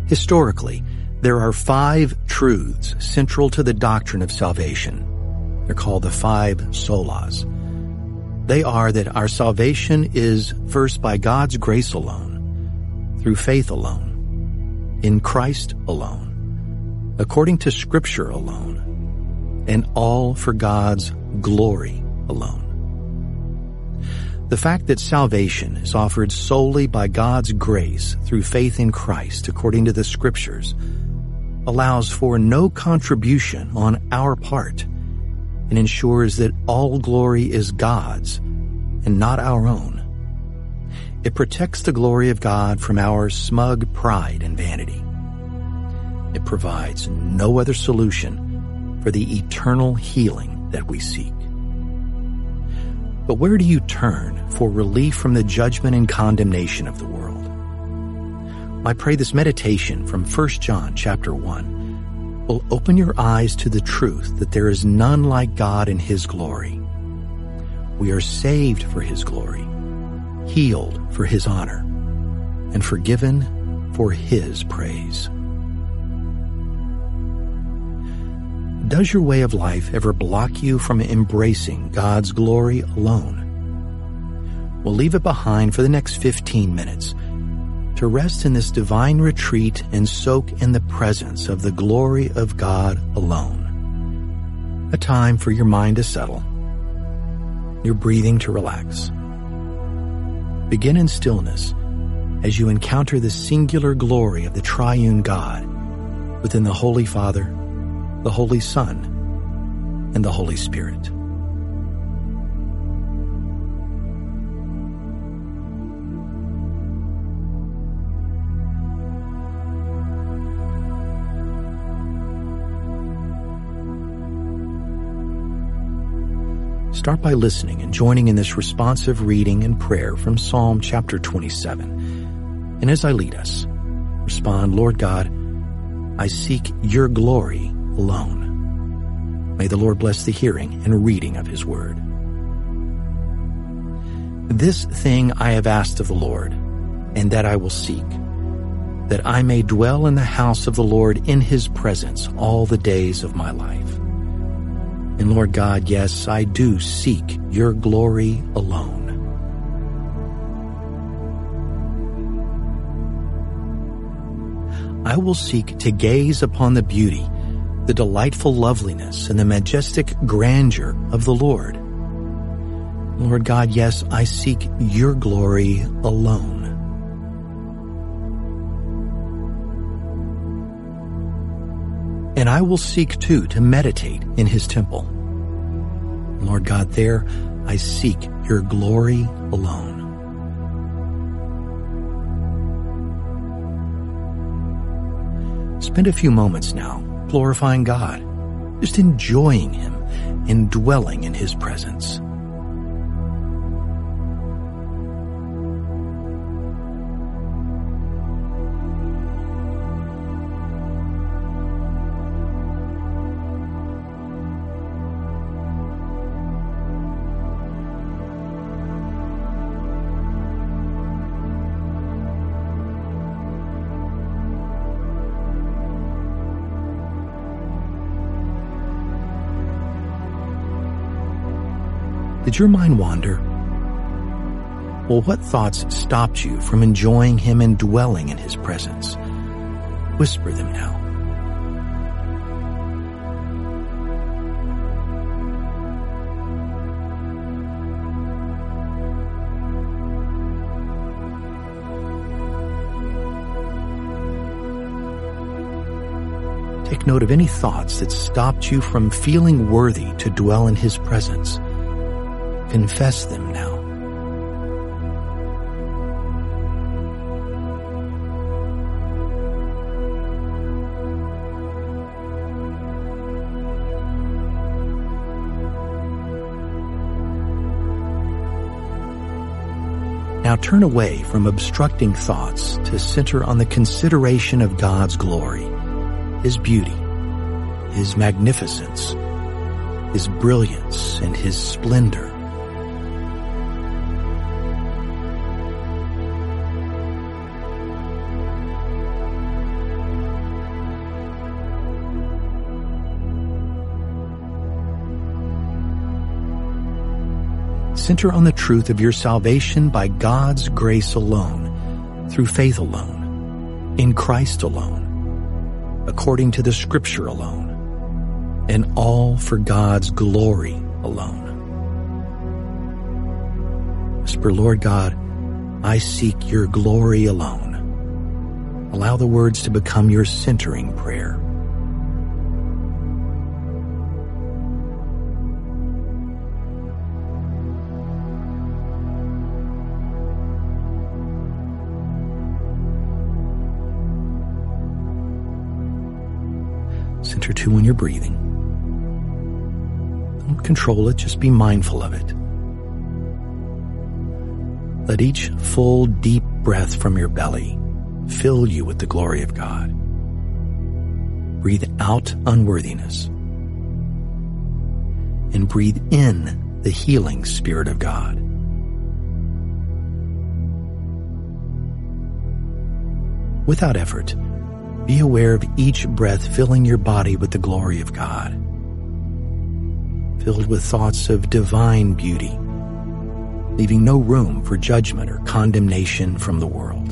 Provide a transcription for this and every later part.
Historically, there are 5 truths central to the doctrine of salvation. They're called the 5 solas. They are that our salvation is first by God's grace alone, through faith alone, in Christ alone, according to Scripture alone, and all for God's glory alone. The fact that salvation is offered solely by God's grace through faith in Christ according to the Scriptures allows for no contribution on our part and ensures that all glory is God's and not our own. It protects the glory of God from our smug pride and vanity. It provides no other solution for the eternal healing that we seek. But where do you turn for relief from the judgment and condemnation of the world? I pray this meditation from 1 John chapter 1 will open your eyes to the truth that there is none like God in His glory. We are saved for His glory, healed for His honor, and forgiven for His praise. Does your way of life ever block you from embracing God's glory alone? We'll leave it behind for the next 15 minutes to rest in this divine retreat and soak in the presence of the glory of God alone. A time for your mind to settle, your breathing to relax. Begin in stillness as you encounter the singular glory of the triune God within the Holy Father, the Holy Son, and the Holy Spirit. Start by listening and joining in this responsive reading and prayer from Psalm chapter 27. And as I lead us, respond, Lord God, I seek your glory alone. May the Lord bless the hearing and reading of His word. This thing I have asked of the Lord, and that I will seek, that I may dwell in the house of the Lord in His presence all the days of my life. And Lord God, yes, I do seek your glory alone. I will seek to gaze upon the beauty, the delightful loveliness, and the majestic grandeur of the Lord. Lord God, yes, I seek your glory alone. And I will seek too to meditate in His temple. Lord God, there I seek your glory alone. Spend a few moments now glorifying God, just enjoying Him and dwelling in His presence. Did your mind wander? Well, what thoughts stopped you from enjoying Him and dwelling in His presence? Whisper them now. Take note of any thoughts that stopped you from feeling worthy to dwell in His presence. Confess them now. Now turn away from obstructing thoughts to center on the consideration of God's glory, His beauty, His magnificence, His brilliance, and His splendor. Center on the truth of your salvation by God's grace alone, through faith alone, in Christ alone, according to the Scripture alone, and all for God's glory alone. Whisper, Lord God, I seek your glory alone. Allow the words to become your centering prayer. Center too on your breathing. Don't control it, just be mindful of it. Let each full, deep breath from your belly fill you with the glory of God. Breathe out unworthiness and breathe in the healing Spirit of God. Without effort, be aware of each breath filling your body with the glory of God, filled with thoughts of divine beauty, leaving no room for judgment or condemnation from the world.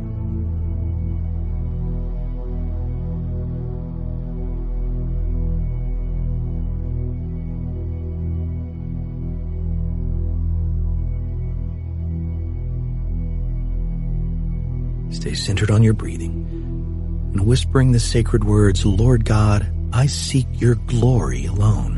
Stay centered on your breathing and whispering the sacred words, Lord God, I seek your glory alone.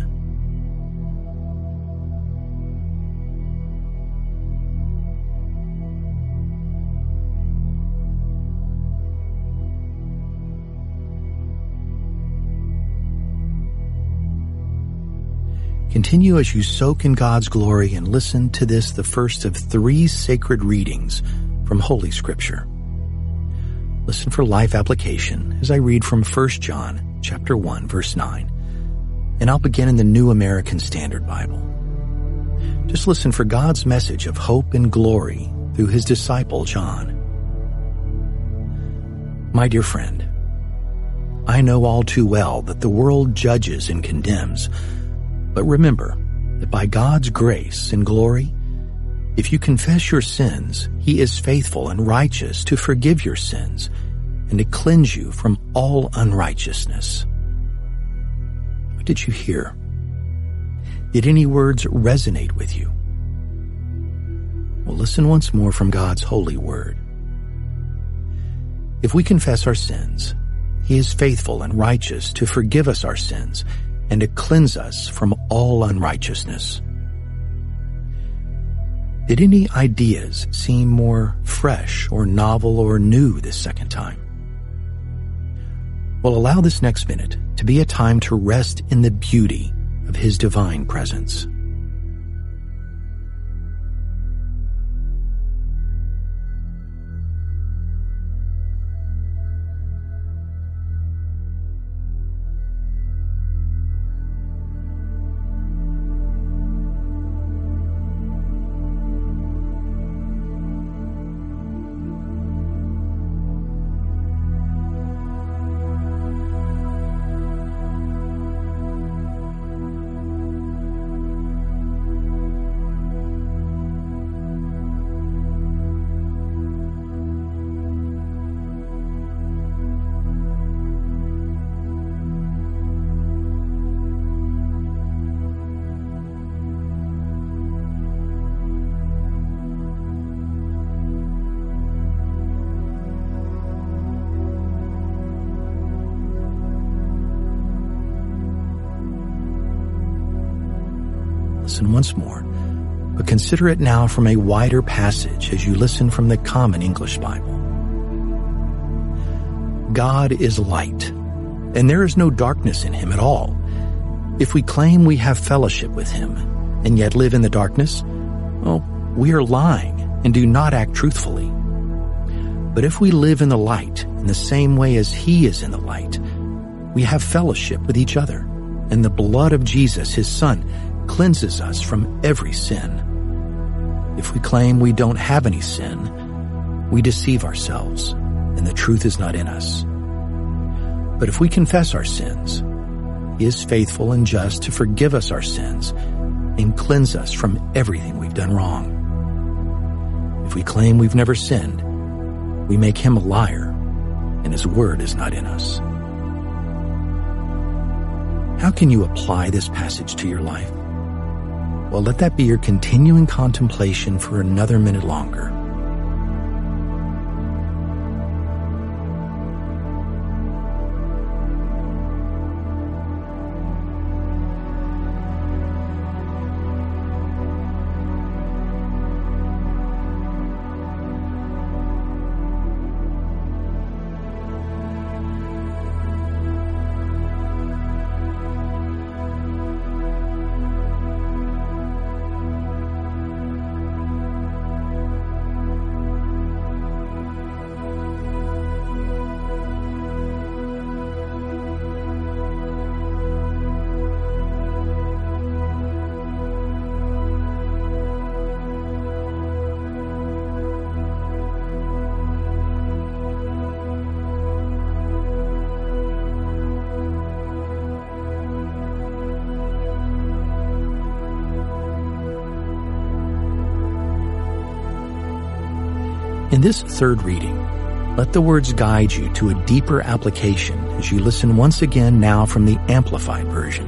Continue as you soak in God's glory and listen to this, the first of 3 sacred readings from Holy Scripture. Listen for life application as I read from 1 John chapter 1, verse 9. And I'll begin in the New American Standard Bible. Just listen for God's message of hope and glory through his disciple John. My dear friend, I know all too well that the world judges and condemns, but remember that by God's grace and glory, if you confess your sins, he is faithful and righteous to forgive your sins and to cleanse you from all unrighteousness. What did you hear? Did any words resonate with you? Well, listen once more from God's holy word. If we confess our sins, he is faithful and righteous to forgive us our sins and to cleanse us from all unrighteousness. Did any ideas seem more fresh or novel or new this second time? Well, allow this next minute to be a time to rest in the beauty of his divine presence. Listen once more, but consider it now from a wider passage as you listen from the Common English Bible. God is light, and there is no darkness in him at all. If we claim we have fellowship with him and yet live in the darkness, well, we are lying and do not act truthfully. But if we live in the light in the same way as he is in the light, we have fellowship with each other, and the blood of Jesus, his Son, cleanses us from every sin. If we claim we don't have any sin, we deceive ourselves, and the truth is not in us. But if we confess our sins, he is faithful and just to forgive us our sins and cleanse us from everything we've done wrong. If we claim we've never sinned, we make him a liar, and his word is not in us. How can you apply this passage to your life? Well, let that be your continuing contemplation for another minute longer. In this third reading, let the words guide you to a deeper application as you listen once again now from the Amplified Version.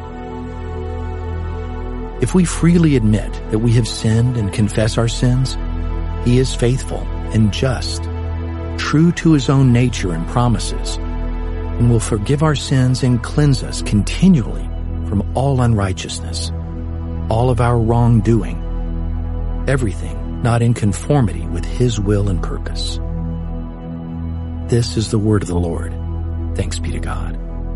If we freely admit that we have sinned and confess our sins, he is faithful and just, true to his own nature and promises, and will forgive our sins and cleanse us continually from all unrighteousness, all of our wrongdoing, everything not in conformity with his will and purpose. This is the word of the Lord. Thanks be to God.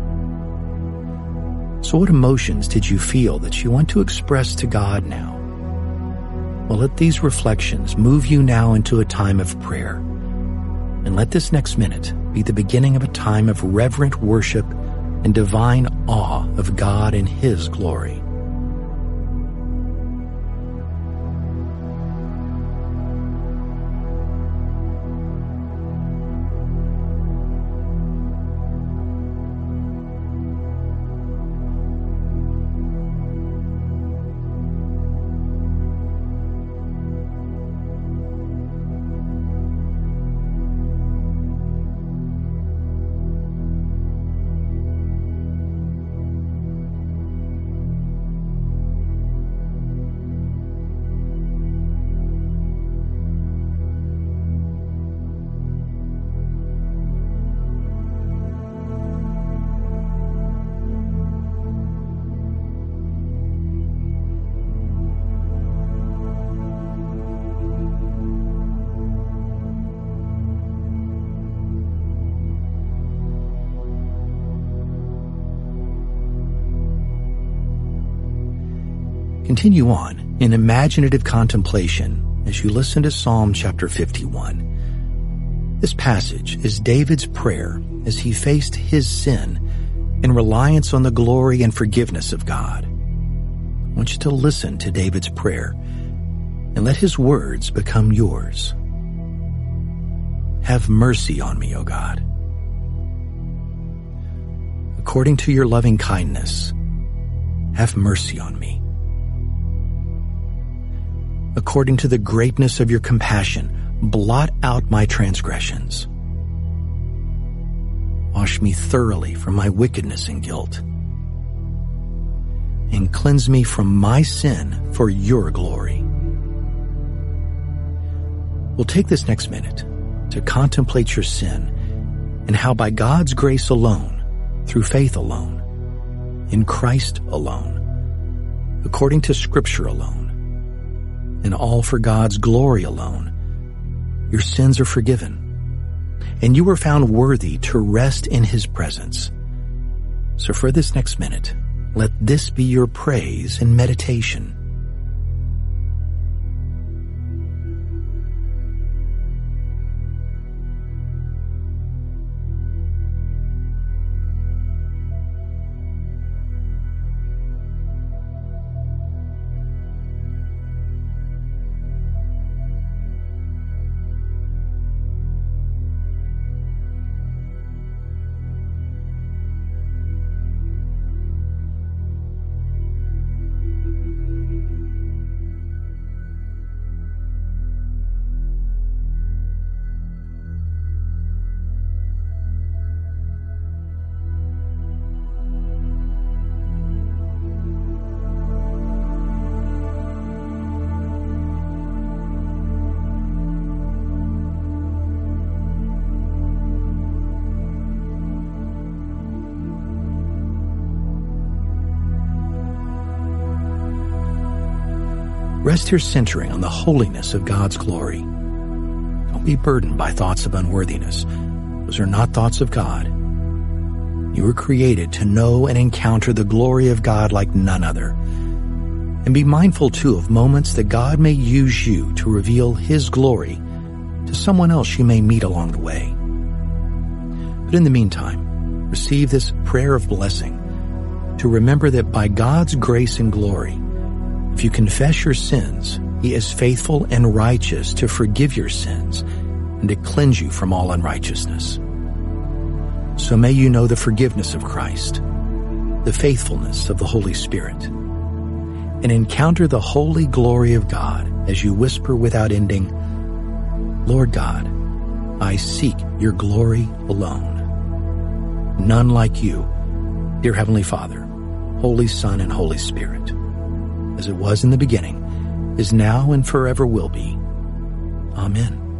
So what emotions did you feel that you want to express to God now? Well, let these reflections move you now into a time of prayer. And let this next minute be the beginning of a time of reverent worship and divine awe of God and his glory. Continue on in imaginative contemplation as you listen to Psalm chapter 51. This passage is David's prayer as he faced his sin in reliance on the glory and forgiveness of God. I want you to listen to David's prayer and let his words become yours. Have mercy on me, O God. According to your loving kindness, have mercy on me. According to the greatness of your compassion, blot out my transgressions. Wash me thoroughly from my wickedness and guilt, and cleanse me from my sin for your glory. We'll take this next minute to contemplate your sin and how by God's grace alone, through faith alone, in Christ alone, according to Scripture alone, and all for God's glory alone, your sins are forgiven, and you are found worthy to rest in his presence. So for this next minute, let this be your praise and meditation. Rest here centering on the holiness of God's glory. Don't be burdened by thoughts of unworthiness. Those are not thoughts of God. You were created to know and encounter the glory of God like none other. And be mindful, too, of moments that God may use you to reveal His glory to someone else you may meet along the way. But in the meantime, receive this prayer of blessing to remember that by God's grace and glory, if you confess your sins, He is faithful and righteous to forgive your sins and to cleanse you from all unrighteousness. So may you know the forgiveness of Christ, the faithfulness of the Holy Spirit, and encounter the holy glory of God as you whisper without ending, Lord God, I seek your glory alone. None like you, dear Heavenly Father, Holy Son, and Holy Spirit, as it was in the beginning, is now, and forever will be. Amen.